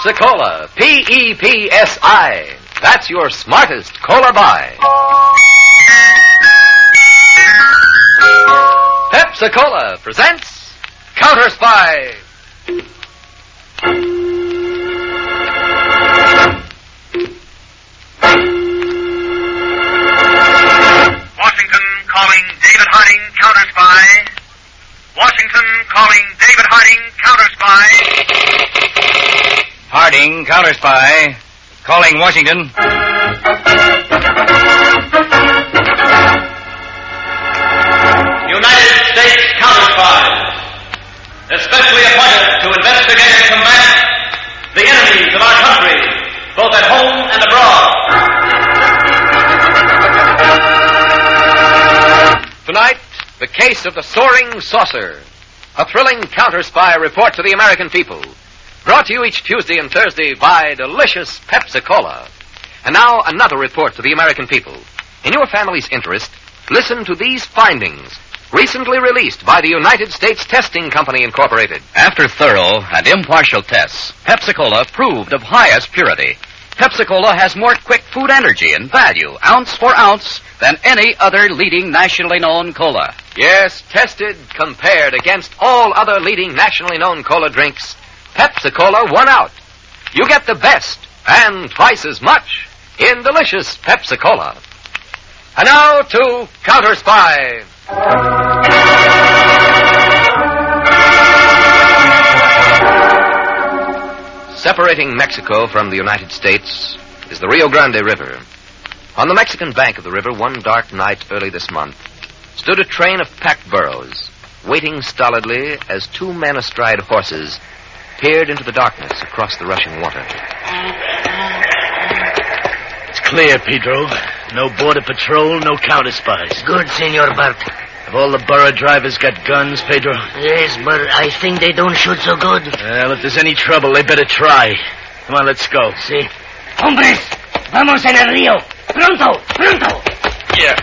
Pepsi-Cola. P-E-P-S-I. That's your smartest cola buy. Pepsi-Cola presents Counter Spy. Washington calling David Harding, Counter Spy. Washington calling David Harding, Counter Spy. Harding, Counter Spy. Calling Washington. United States Counter Spies, especially appointed to investigate and combat the enemies of our country, both at home and abroad. Tonight, the case of the soaring saucer. A thrilling counter-spy report to the American people. Brought to you each Tuesday and Thursday by delicious Pepsi-Cola. And now, another report to the American people. In your family's interest, listen to these findings, recently released by the United States Testing Company, Incorporated. After thorough and impartial tests, Pepsi-Cola proved of highest purity. Pepsi-Cola has more quick food energy and value, ounce for ounce, than any other leading nationally known cola. Yes, tested, compared against all other leading nationally known cola drinks, Pepsi-Cola won out. You get the best and twice as much in delicious Pepsi-Cola. And now to Counter Spy. Separating Mexico from the United States is the Rio Grande River. On the Mexican bank of the river, one dark night early this month, stood a train of packed burros, waiting stolidly as two men astride horses peered into the darkness across the rushing water. It's clear, Pedro. No border patrol, no counter spies. Good, Senor Bart. Have all the burro drivers got guns, Pedro? Yes, but I think they don't shoot so good. Well, if there's any trouble, they better try. Come on, let's go. Sí. Hombres, vamos en el río. Pronto, pronto. Yeah.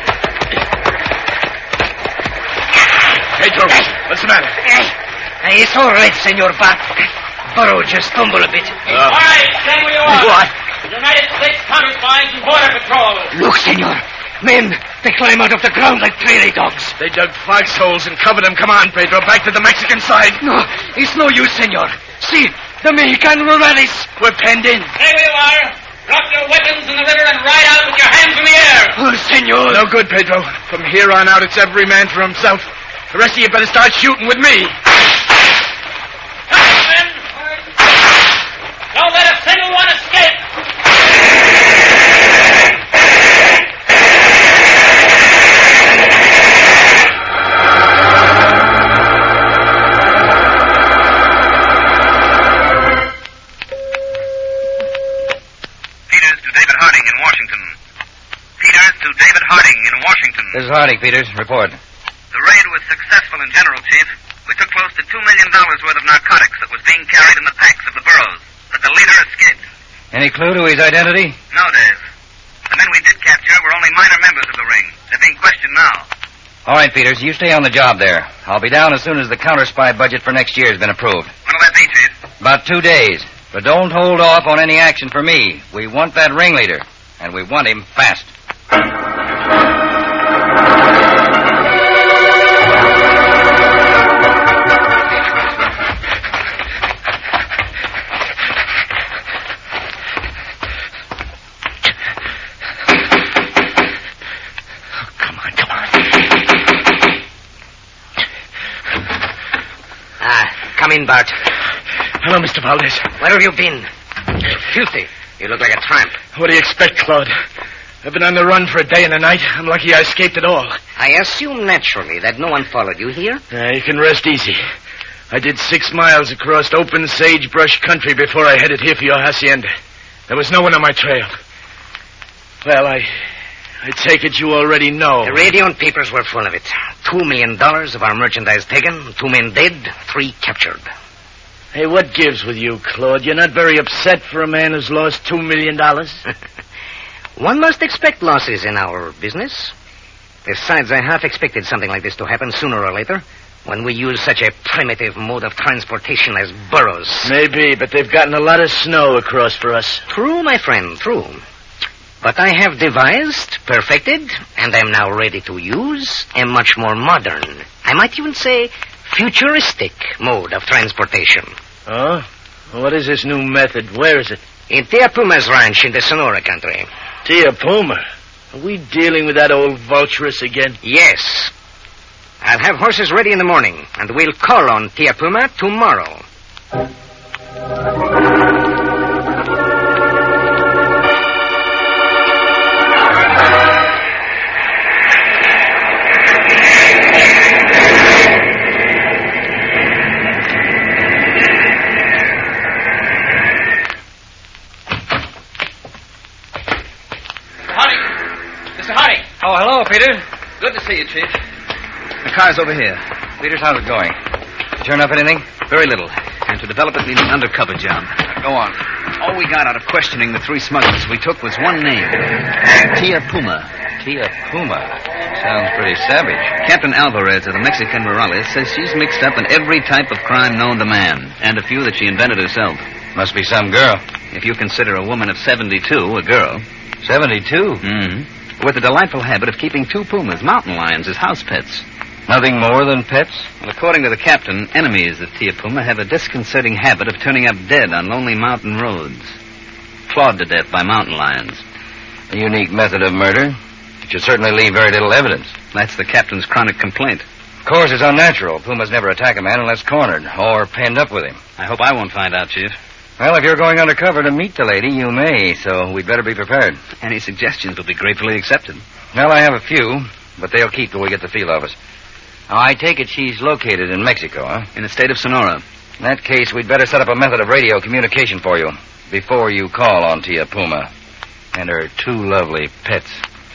Pedro, what's the matter? It's all right, Senor Bart. Burro just stumbled a bit. All right, stay where you are. What? United States Counter Spies and Border Patrol. Look, Senor. Men, they climb out of the ground like prairie dogs. They dug foxholes and covered them. Come on, Pedro, back to the Mexican side. No, it's no use, Senor. See, the Mexican rurales. We're penned in. Stay where you are. Drop your weapons in the river and ride out with your hands in the air. Oh, Senor. No good, Pedro. From here on out, it's every man for himself. The rest of you better start shooting with me. Come on, men. Don't let a single one escape. Peters to David Harding in Washington. Peters to David Harding in Washington. This is Harding, Peters. Report. The raid was successful in general, Chief. We took close to $2 million worth of narcotics that was being carried in the packs of the burros. But the leader escaped. Any clue to his identity? No, Dave. The men we did capture were only minor members of the ring. They're being questioned now. All right, Peters, you stay on the job there. I'll be down as soon as the counter spy budget for next year has been approved. When'll that be, Chief? About 2 days. But don't hold off on any action for me. We want that ringleader, and we want him fast. Come in, Bart. Hello, Mr. Valdez. Where have you been? You're filthy. You look like a tramp. What do you expect, Claude? I've been on the run for a day and a night. I'm lucky I escaped at all. I assume naturally that no one followed you here. You can rest easy. I did 6 miles across open sagebrush country before I headed here for your hacienda. There was no one on my trail. Well, I take it you already know. The radio and papers were full of it. $2 million of our merchandise taken, 2 men dead, 3 captured. Hey, what gives with you, Claude? You're not very upset for a man who's lost $2 million? One must expect losses in our business. Besides, I half expected something like this to happen sooner or later. when we use such a primitive mode of transportation as burros. Maybe, but they've gotten a lot of snow across for us. True, my friend, true. But I have devised, perfected, and am now ready to use a much more modern, I might even say futuristic mode of transportation. Oh? What is this new method? Where is it? In Tia Puma's ranch in the Sonora country. Tia Puma? Are we dealing with that old vulturess again? Yes. I'll have horses ready in the morning, and we'll call on Tia Puma tomorrow. Oh, hello, Peter. Good to see you, Chief. The car's over here. Peters, how's it going? You turn up anything? Very little. And to develop it, need an undercover job. Go on. All we got out of questioning the three smugglers we took was one name. Tia Puma. Tia Puma. Sounds pretty savage. Captain Alvarez of the Mexican Rurales says she's mixed up in every type of crime known to man, and a few that she invented herself. Must be some girl. If you consider a woman of 72 a girl. 72? Mm-hmm. With a delightful habit of keeping two pumas, mountain lions, as house pets. Nothing more than pets? Well, according to the captain, enemies of Tia Puma have a disconcerting habit of turning up dead on lonely mountain roads. Clawed to death by mountain lions. A unique method of murder. It should certainly leave very little evidence. That's the captain's chronic complaint. Of course, it's unnatural. Pumas never attack a man unless cornered or pinned up with him. I hope I won't find out, Chief. Well, if you're going undercover to meet the lady, you may, so we'd better be prepared. Any suggestions will be gratefully accepted. Well, I have a few, but they'll keep till we get the feel of us. Now, I take it she's located in Mexico, huh? In the state of Sonora. In that case, we'd better set up a method of radio communication for you before you call on Tia Puma and her two lovely pets.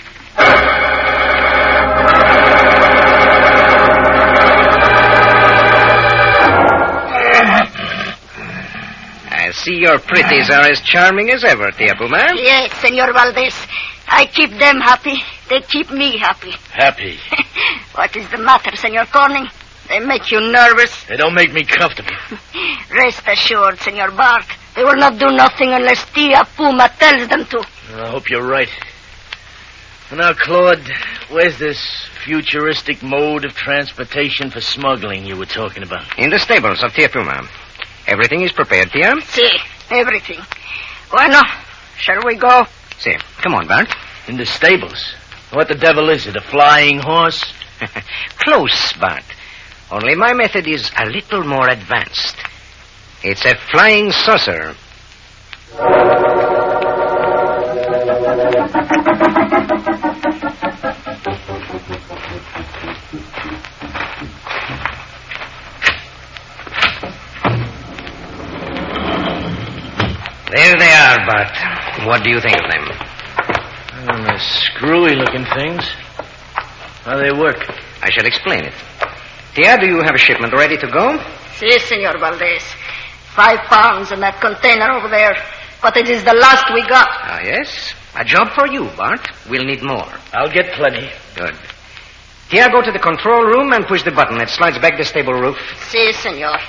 I see your pretties are as charming as ever, Tia Puma. Yes, Senor Valdez. I keep them happy. They keep me happy. Happy. What is the matter, Senor Corning? They make you nervous. They don't make me comfortable. Rest assured, Senor Bart. They will not do nothing unless Tia Puma tells them to. I hope you're right. Now, Claude, where's this futuristic mode of transportation for smuggling you were talking about? In the stables of Tia Puma. Everything is prepared, Tia? Si, everything. Bueno, shall we go? Si. Come on, Bart. In the stables? What the devil is it, a flying horse? Close, Bart. Only my method is a little more advanced. It's a flying saucer. There they are, Bart. What do you think of them? They're screwy-looking things. How they work? I shall explain it. Tia, do you have a shipment ready to go? Si, Senor Valdez. 5 pounds in that container over there. But it is the last we got. Ah, yes. A job for you, Bart. We'll need more. I'll get plenty. Good. Tia, go to the control room and push the button. It slides back the stable roof. Si, Senor.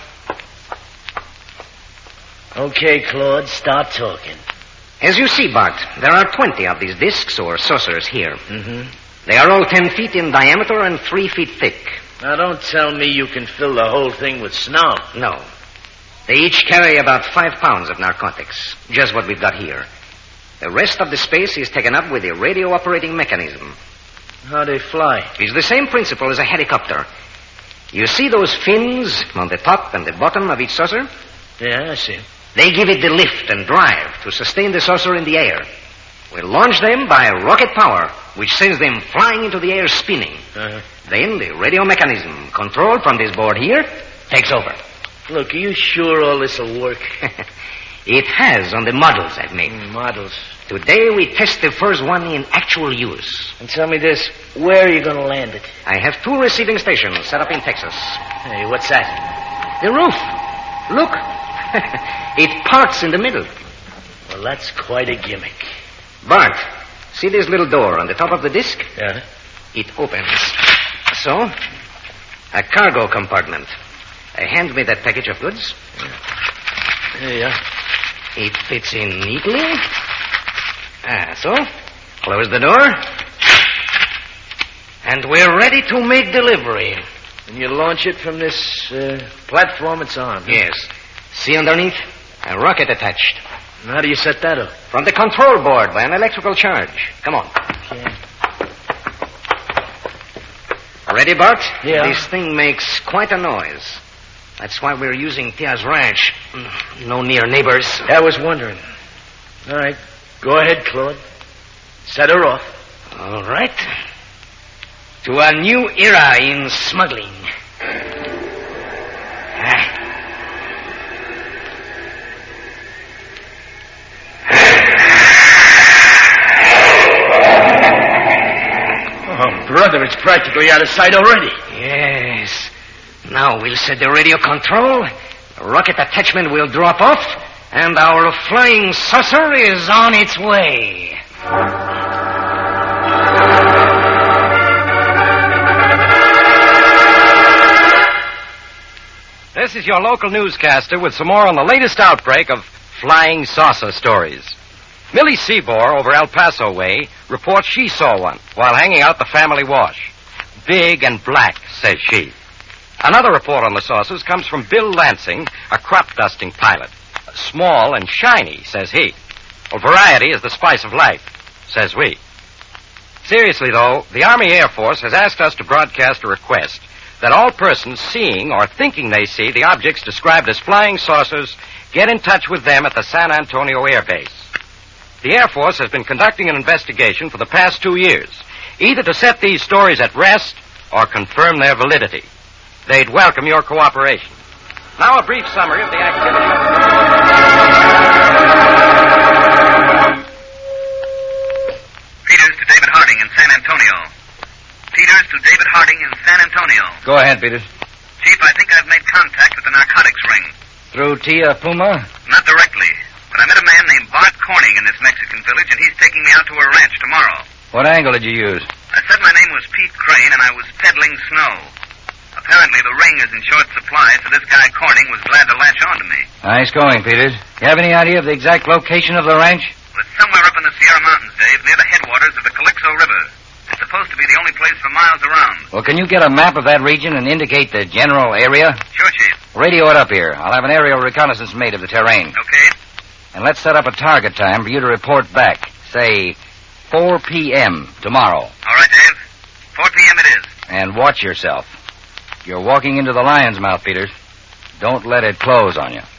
Okay, Claude, start talking. As you see, Bart, there are 20 of these discs or saucers here. Mm-hmm. They are all 10 feet in diameter and 3 feet thick. Now, don't tell me you can fill the whole thing with snow. No. They each carry about 5 pounds of narcotics. Just what we've got here. The rest of the space is taken up with a radio operating mechanism. How they fly? It's the same principle as a helicopter. You see those fins on the top and the bottom of each saucer? Yeah, I see. They give it the lift and drive to sustain the saucer in the air. We'll launch them by rocket power, which sends them flying into the air spinning. Uh-huh. Then the radio mechanism, controlled from this board here, takes over. Look, are you sure all this will work? It has on the models I've made. Models. Today we test the first one in actual use. And tell me this, where are you going to land it? I have 2 receiving stations set up in Texas. Hey, what's that? The roof. Look. It parts in the middle. Well, that's quite a gimmick. Bart, see this little door on the top of the disc? Yeah? It opens. So. A cargo compartment. Hand me that package of goods. There you are. It fits in neatly. So. Close the door. And we're ready to make delivery. And you launch it from this platform it's on. Huh? Yes. See underneath? A rocket attached. And how do you set that up? From the control board by an electrical charge. Come on. Okay. Ready, Bart? Yeah. This thing makes quite a noise. That's why we're using Tia's ranch. No near neighbors. I was wondering. All right. Go ahead, Claude. Set her off. All right. To a new era in smuggling. Oh, brother, it's practically out of sight already. Yes. Now we'll set the radio control, the rocket attachment will drop off, and our flying saucer is on its way. This is your local newscaster with some more on the latest outbreak of flying saucer stories. Millie Seabour over El Paso way reports she saw one while hanging out the family wash. Big and black, says she. Another report on the saucers comes from Bill Lansing, a crop-dusting pilot. Small and shiny, says he. Well, variety is the spice of life, says we. Seriously, though, the Army Air Force has asked us to broadcast a request that all persons seeing or thinking they see the objects described as flying saucers get in touch with them at the San Antonio Air Base. The Air Force has been conducting an investigation for the past 2 years, either to set these stories at rest or confirm their validity. They'd welcome your cooperation. Now a brief summary of the activity. Peters to David Harding in San Antonio. Peters to David Harding in San Antonio. Go ahead, Peters. Chief, I think I've made contact with the narcotics ring. Through Tia Puma? Not directly, but I met a man named Bart Corning in this Mexican village, and he's taking me out to a ranch tomorrow. What angle did you use? I said my name was Pete Crane, and I was peddling snow. Apparently the ring is in short supply, so this guy Corning was glad to latch on to me. Nice going, Peters. You have any idea of the exact location of the ranch? Well, it's somewhere up in the Sierra Mountains, Dave, near the headwaters of the Calixo River. It's supposed to be the only place for miles around. Well, can you get a map of that region and indicate the general area? Sure, Chief. Radio it up here. I'll have an aerial reconnaissance made of the terrain. Okay. And let's set up a target time for you to report back. Say, 4 p.m. tomorrow. All right, Dave. 4 p.m. it is. And watch yourself. You're walking into the lion's mouth, Peters. Don't let it close on you.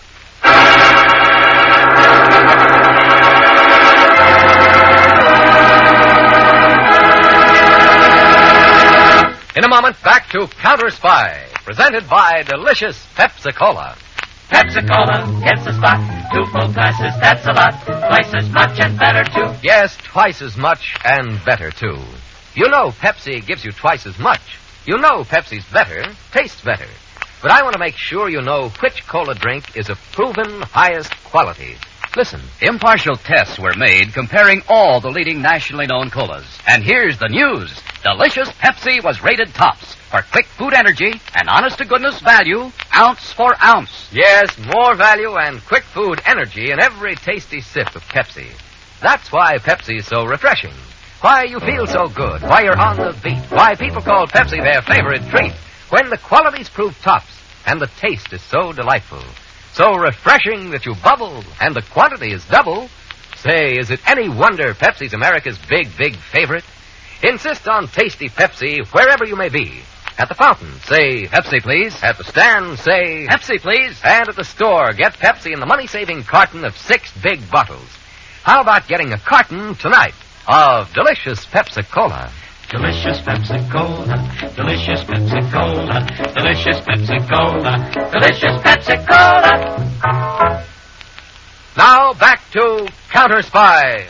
In a moment, back to Counter Spy, presented by delicious Pepsi-Cola. Pepsi-Cola gets a spot. 2 full glasses, that's a lot. Twice as much and better, too. Yes, twice as much and better, too. You know Pepsi gives you twice as much. You know Pepsi's better, tastes better. But I want to make sure you know which cola drink is of proven highest quality. Listen. Impartial tests were made comparing all the leading nationally known colas. And here's the news. Delicious Pepsi was rated tops for quick food energy and honest-to-goodness value, ounce for ounce. Yes, more value and quick food energy in every tasty sip of Pepsi. That's why Pepsi is so refreshing. Why you feel so good. Why you're on the beat. Why people call Pepsi their favorite treat. When the quality's proved tops and the taste is so delightful. So refreshing that you bubble, and the quantity is double. Say, is it any wonder Pepsi's America's big, big favorite? Insist on tasty Pepsi wherever you may be. At the fountain, say, Pepsi, please. At the stand, say, Pepsi, please. And at the store, get Pepsi in the money-saving carton of 6 big bottles. How about getting a carton tonight of delicious Pepsi-Cola? Delicious Pepsi-Cola, delicious Pepsi-Cola, delicious Pepsi-Cola, delicious Pepsi-Cola. Now back to Counter Spy.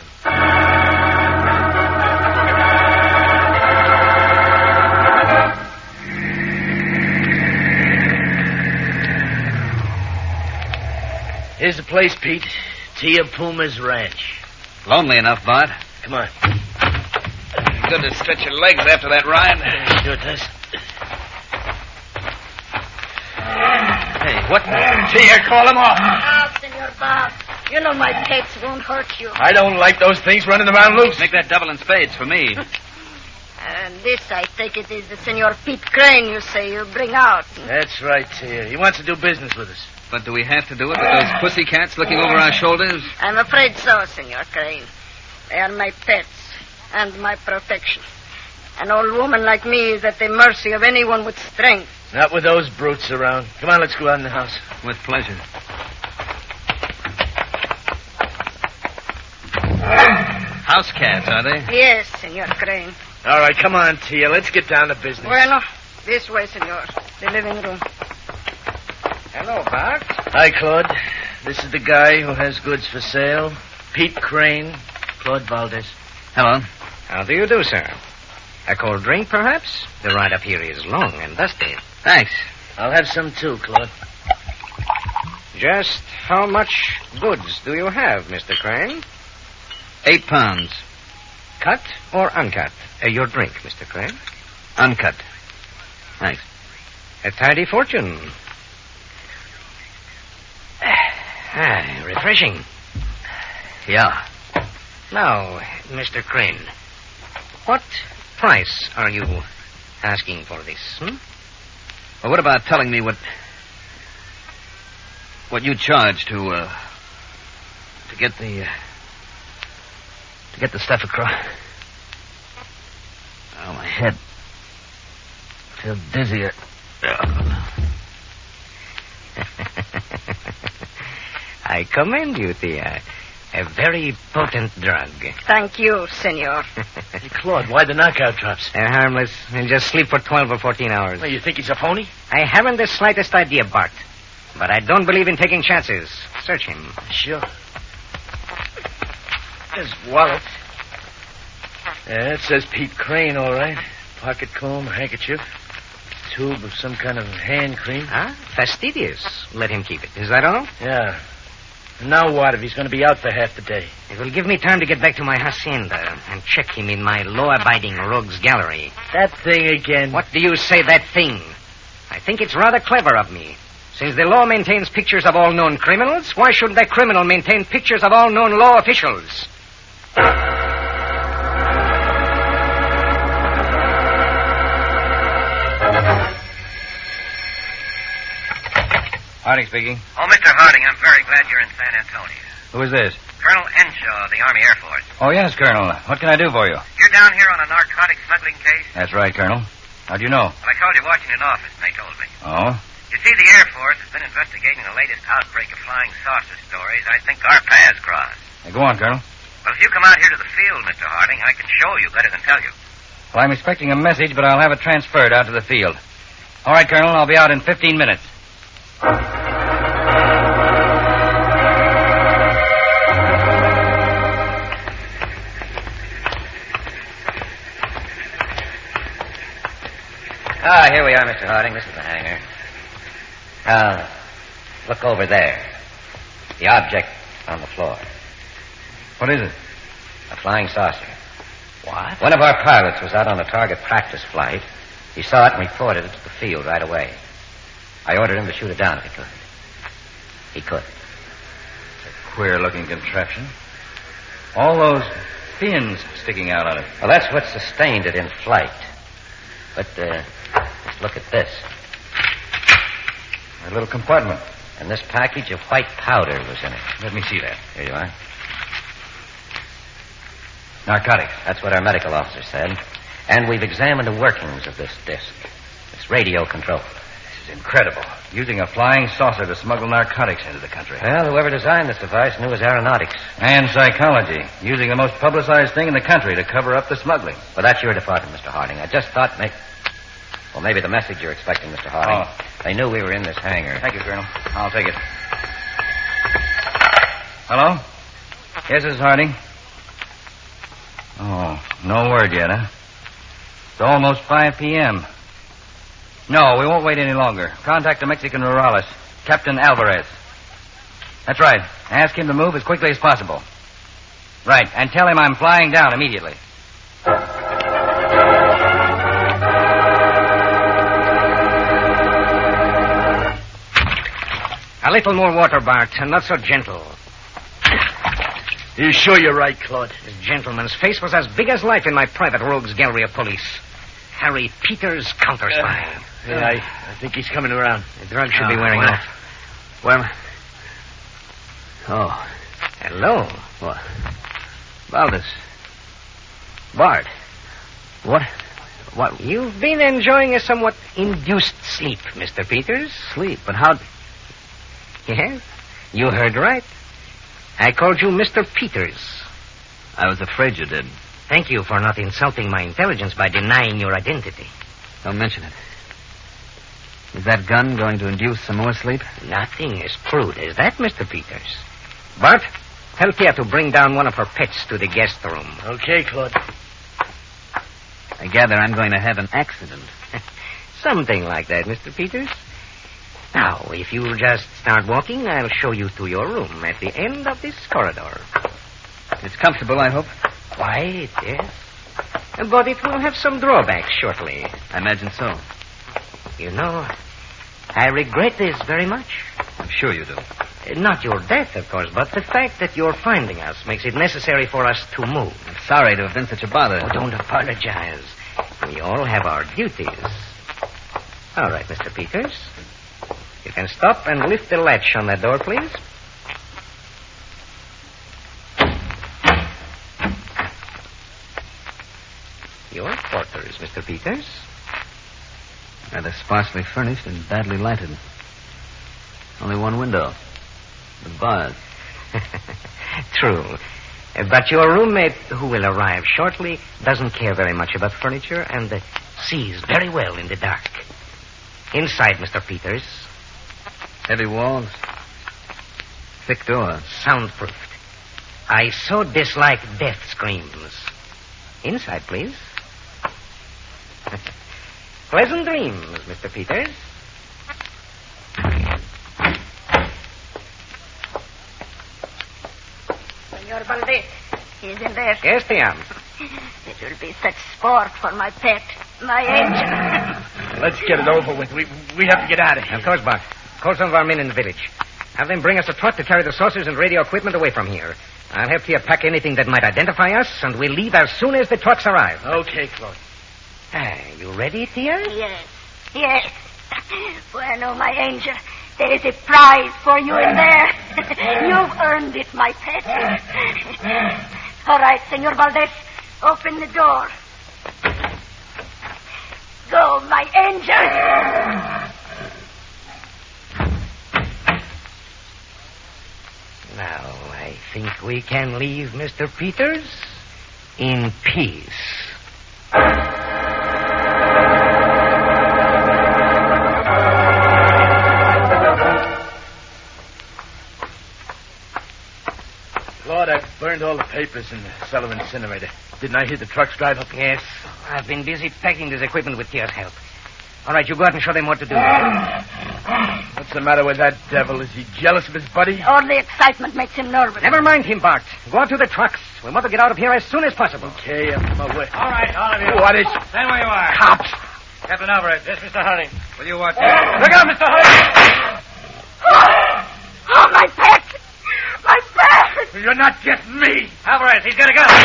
Here's the place, Pete. Tia Puma's ranch. Lonely enough, Bart. Come on. Good to stretch your legs after that ride. Sure it does. What? Here, call him off. Now, Senor Bob, you know my pets won't hurt you. I don't like those things running around loose. Make that double in spades for me. This, I take it, is the Senor Pete Crane you say you bring out. That's right, Tia. He wants to do business with us. But do we have to do it with those pussycats looking over our shoulders? I'm afraid so, Senor Crane. They are my pets and my protection. An old woman like me is at the mercy of anyone with strength. Not with those brutes around. Come on, let's go out in the house. With pleasure. House cats, are they? Yes, Senor Crane. All right, come on, Tia. Let's get down to business. Bueno, this way, Senor. The living room. Hello, Bart. Hi, Claude. This is the guy who has goods for sale. Pete Crane. Claude Valdez. Hello. How do you do, sir? A cold drink, perhaps? The ride up here is long and dusty. Thanks. I'll have some too, Claude. Just how much goods do you have, Mr. Crane? 8 pounds. Cut or uncut? Your drink, Mr. Crane. Uncut. Thanks. A tidy fortune. Refreshing. Yeah. Now, Mr. Crane, what price are you asking for this? Well, what about telling me what you charge to get the stuff across? Oh, my head. I feel dizzy. I commend you, Tia. A very potent drug. Thank you, Senor. Hey, Claude, why the knockout drops? They're harmless. And just sleep for 12 or 14 hours. Well, you think he's a phony? I haven't the slightest idea, Bart. But I don't believe in taking chances. Search him. Sure. His wallet. Yeah, it says Pete Crane, all right. Pocket comb, handkerchief, tube of some kind of hand cream. Huh? Fastidious. Let him keep it. Is that all? Yeah. And now what if he's going to be out for half the day? It will give me time to get back to my hacienda and check him in my law-abiding rogues gallery. That thing again. What do you say, that thing? I think it's rather clever of me. Since the law maintains pictures of all known criminals, why shouldn't that criminal maintain pictures of all known law officials? Harding speaking. Oh, Mr. Harding, I'm very glad you're in San Antonio. Who is this? Colonel Enshaw of the Army Air Force. Oh, yes, Colonel. What can I do for you? You're down here on a narcotic smuggling case? That's right, Colonel. How'd you know? Well, I called your Washington office, and they told me. Oh? You see, the Air Force has been investigating the latest outbreak of flying saucer stories. I think our paths cross. Hey, go on, Colonel. Well, if you come out here to the field, Mr. Harding, I can show you better than tell you. Well, I'm expecting a message, but I'll have it transferred out to the field. All right, Colonel, I'll be out in 15 minutes. Ah, here we are, Mr. Harding. This is the hangar. Now, look over there. The object on the floor. What is it? A flying saucer. What? One of our pilots was out on a target practice flight. He saw it and reported it to the field right away. I ordered him to shoot it down if he could. He could. It's a queer-looking contraption. All those fins sticking out on it. Well, that's what sustained it in flight. But, just look at this. A little compartment. And this package of white powder was in it. Let me see that. Here you are. Narcotics. That's what our medical officer said. And we've examined the workings of this disc. It's radio controlled. This is incredible. Using a flying saucer to smuggle narcotics into the country. Well, whoever designed this device knew his aeronautics. And psychology. Using the most publicized thing in the country to cover up the smuggling. Well, that's your department, Mr. Harding. I just thought maybe the message you're expecting, Mr. Harding. Oh. They knew we were in this hangar. Thank you, Colonel. I'll take it. Hello? Yes, this is Harding. Oh, no word yet, huh? It's almost 5 p.m. No, we won't wait any longer. Contact the Mexican Rurales, Captain Alvarez. That's right. Ask him to move as quickly as possible. Right, and tell him I'm flying down immediately. little more water, Bart, and not so gentle. You sure you're right, Claude? This gentleman's face was as big as life in my private rogues gallery of police. Harry Peters, counter-spy. I think he's coming around. The drug should be wearing off. Well. Oh. Hello. What? Valdez. Bart. What? You've been enjoying a somewhat induced sleep, Mr. Peters. Sleep? But how... Yes, you heard right. I called you Mr. Peters. I was afraid you did. Thank you for not insulting my intelligence by denying your identity. Don't mention it. Is that gun going to induce some more sleep? Nothing as crude as that, Mr. Peters. Bart, tell Tia to bring down one of her pets to the guest room. Okay, Claude. I gather I'm going to have an accident. Something like that, Mr. Peters. Now, if you'll just start walking, I'll show you to your room at the end of this corridor. It's comfortable, I hope. Quite, yes. But it will have some drawbacks shortly. I imagine so. You know, I regret this very much. I'm sure you do. Not your death, of course, but the fact that you're finding us makes it necessary for us to move. I'm sorry to have been such a bother. Oh, don't apologize. We all have our duties. All right, Mr. Peters. You can stop and lift the latch on that door, please. Your quarters, Mr. Peters. Rather sparsely furnished and badly lighted. Only one window. The bars. True. But your roommate, who will arrive shortly, doesn't care very much about furniture and sees very well in the dark. Inside, Mr. Peters. Heavy walls. Thick door. Soundproofed. I so dislike death screams. Inside, please. Pleasant dreams, Mr. Peters. Senor Valdez, he's in there. Yes, Tiam. It will be such sport for my pet, my angel. Let's get it over with. We have to get out of here. Of course, Bart. Call some of our men in the village. Have them bring us a truck to carry the saucers and radio equipment away from here. I'll have Tia pack anything that might identify us, and we'll leave as soon as the trucks arrive. Okay, Claude. You ready, Tia? Yes. Bueno, my angel. There is a prize for you in there. You've earned it, my pet. All right, Senor Valdez, open the door. Go, my angel. Now, I think we can leave Mr. Peters in peace. Claude, I burned all the papers in the Sullivan incinerator. Didn't I hear the trucks drive up? Yes, I've been busy packing this equipment with Tia's help. All right, you go out and show them what to do. What's the matter with that devil? Is he jealous of his buddy? All the excitement makes him nervous. Never mind him, Bart. Go out to the trucks. We want to get out of here as soon as possible. Okay, I'm on my way. All right, all of you. What is... Stand where you are. Cops! Captain Alvarez, this is Mr. Harding. Will you watch out? Look out, Mr. Harding! Oh, my pet! My pet! You're not getting me! Alvarez, he's got a gun.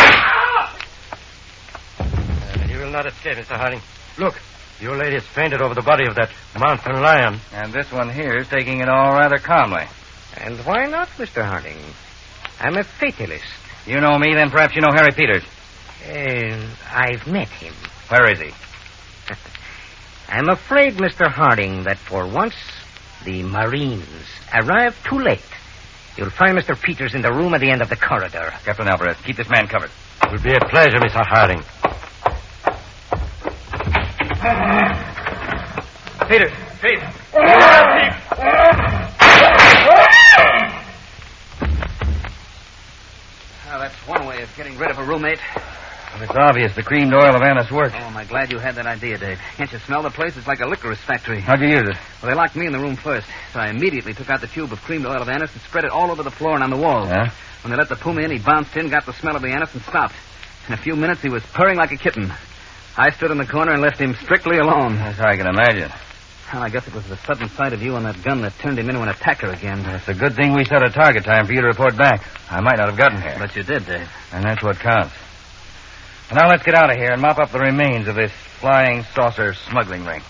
You will not escape, Mr. Harding. Look, your lady has fainted over the body of that mountain lion. And this one here is taking it all rather calmly. And why not, Mr. Harding? I'm a fatalist. You know me, then perhaps you know Harry Peters. I've met him. Where is he? I'm afraid, Mr. Harding, that for once the Marines arrived too late. You'll find Mr. Peters in the room at the end of the corridor. Captain Alvarez, keep this man covered. It will be a pleasure, Mr. Harding. Peters, Pete. Well, that's one way of getting rid of a roommate. Well, it's obvious the creamed oil of Anna's worked. Oh, am I glad you had that idea, Dave. Can't you smell the place? It's like a licorice factory. How'd you use it? Well, they locked me in the room first, so I immediately took out the tube of creamed oil of anise and spread it all over the floor and on the walls. Yeah? When they let the puma in, he bounced in, got the smell of the anise, and stopped. In a few minutes, he was purring like a kitten. I stood in the corner and left him strictly alone. That's how I can imagine. Well, I guess it was the sudden sight of you on that gun that turned him into an attacker again. It's a good thing we set a target time for you to report back. I might not have gotten here. But you did, Dave. And that's what counts. And now let's get out of here and mop up the remains of this flying saucer smuggling ring.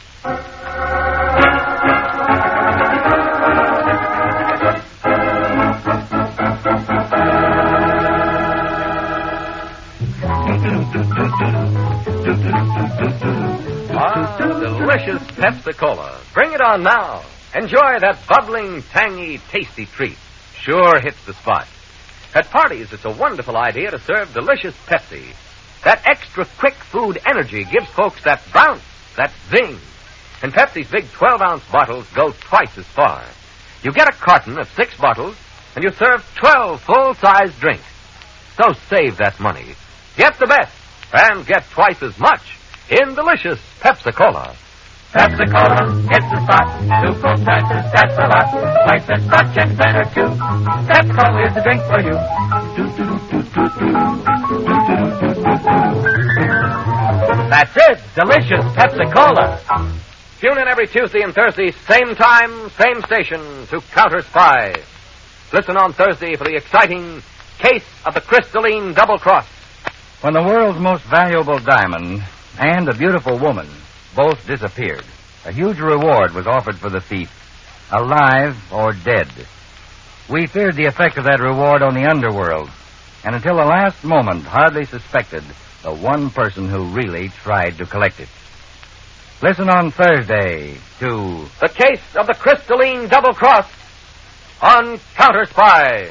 Delicious Pepsi-Cola. Bring it on now. Enjoy that bubbling, tangy, tasty treat. Sure hits the spot. At parties, it's a wonderful idea to serve delicious Pepsi. That extra quick food energy gives folks that bounce, that zing. And Pepsi's big 12-ounce bottles go twice as far. You get a carton of 6 bottles, and you serve 12 full-size drinks. So save that money. Get the best, and get twice as much in delicious Pepsi-Cola. Pepsi-Cola hits the spot. 2 full sizes, that's a lot. Twice as much and better too. Pepsi-Cola is the drink for you. That's it, delicious Pepsi-Cola. Tune in every Tuesday and Thursday, same time, same station, to Counter Spy. Listen on Thursday for the exciting Case of the Crystalline Double Cross. When the world's most valuable diamond and a beautiful woman both disappeared, a huge reward was offered for the thief, alive or dead. We feared the effect of that reward on the underworld, and until the last moment hardly suspected the one person who really tried to collect it. Listen on Thursday to The Case of the Crystalline Double Cross on Counter Spy.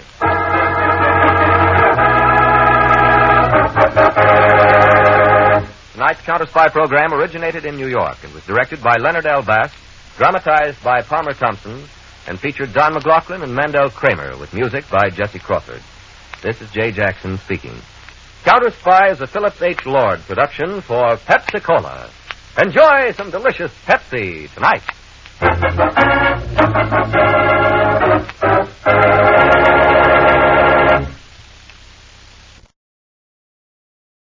Tonight's Counter Spy program originated in New York and was directed by Leonard L. Bass, dramatized by Palmer Thompson, and featured Don McLaughlin and Mandel Kramer with music by Jesse Crawford. This is Jay Jackson speaking. Counter Spy is a Philip H. Lord production for Pepsi-Cola. Enjoy some delicious Pepsi tonight.